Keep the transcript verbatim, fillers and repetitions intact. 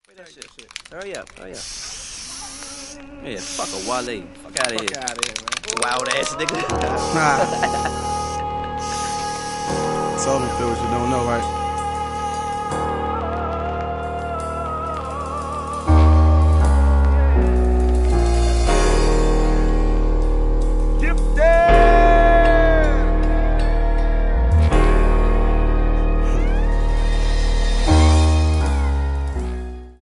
That shit. Hurry up, hurry up. Yeah, fuck a Wale. Fuck out of here. Fuck out of here, man. Wild ass nigga. Nah. Told him, Phil, what you don't know, right?